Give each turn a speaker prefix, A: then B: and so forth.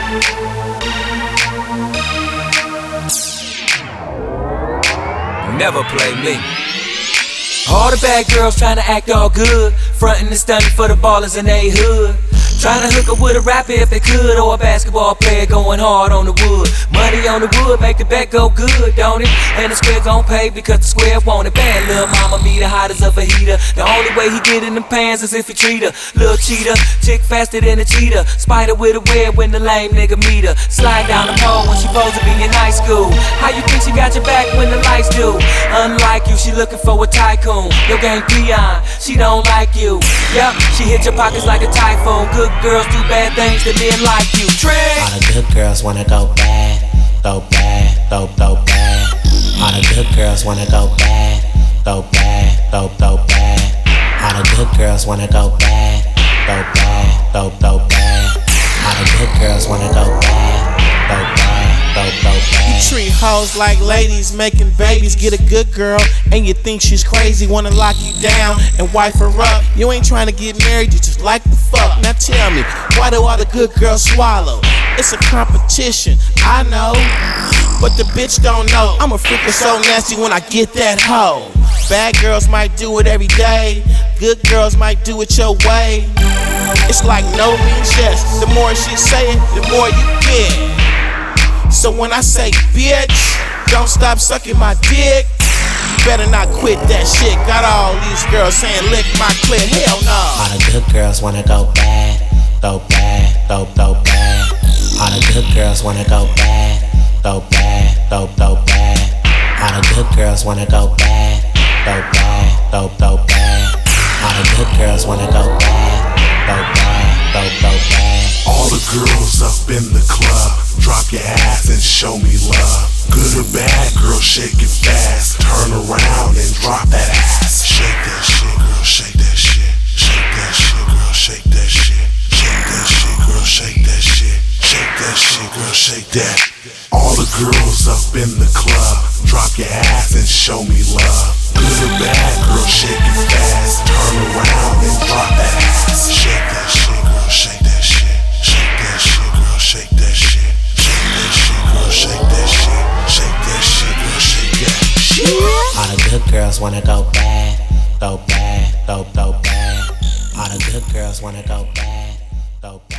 A: Never play me. All the bad girls tryna act all good, frontin' and stuntin' for the ballers in they hood. Tryna hook up with a rapper if they could, or a basketball player going hard on the wood. Money on the wood make the bet go good, don't it? And the square gon' pay because the square want it. Bad little mama be the hottest of a heater. The only way he get in them pants is if he treat her. Little cheater, chick faster than a cheetah. Spider with a web when the lame nigga meet her. Slide down the pole when she supposed to be in high school. How you think she got your back when the lights do? Unlike you, she looking for a tycoon. Your gang peon, she don't like you. Yup, she hit your pockets like a typhoon. Good girls do bad things to men like you. Trick.
B: All the good girls wanna go bad, go bad, go bad. All the good girls wanna go bad, go bad, go bad. All the good girls wanna go bad, go bad, go bad. All the good girls wanna go bad, go bad, go bad.
C: You treat hoes like ladies making babies. Get a good girl and you think she's crazy, wanna lock you down and wife her up. You ain't trying to get married, you just like the fuck. Now tell me, why do all the good girls swallow? It's a competition, I know, but the bitch don't know. I'm a freakin' so nasty when I get that hoe. Bad girls might do it every day, good girls might do it your way. It's like no means yes. The more she say it, the more you get. So when I say bitch, don't stop sucking my dick. Better not quit that shit. Got all these girls saying lick my clit. Hell no.
B: All the good girls wanna go bad, go bad, go bad. All the good girls wanna go bad, go bad, go bad. All the good girls wanna go bad, go bad, go bad. All the good girls wanna go bad, go bad, go bad.
D: All the girls up in the club, drop your ass and show me love. Good or bad, girl, shake it fast. Turn around and drop that ass. Shake that shit, girl, shake that shit. Shake that shit, girl, shake that shit. Shake that shit, girl, shake that shit. Shake that shit, girl, shake that. All the girls up in the club, drop your ass and show me love. Good or bad, girl, shake it fast. Turn around and drop that ass. Shake that shit, girl, shake that shit. Shake that shit, girl, shake that shit. Shake that shit, girl, shake that shit. Shake that shit, girl, shake that shit.
B: All the good girls wanna go bad, go bad, go bad. All the good girls wanna go bad, go bad.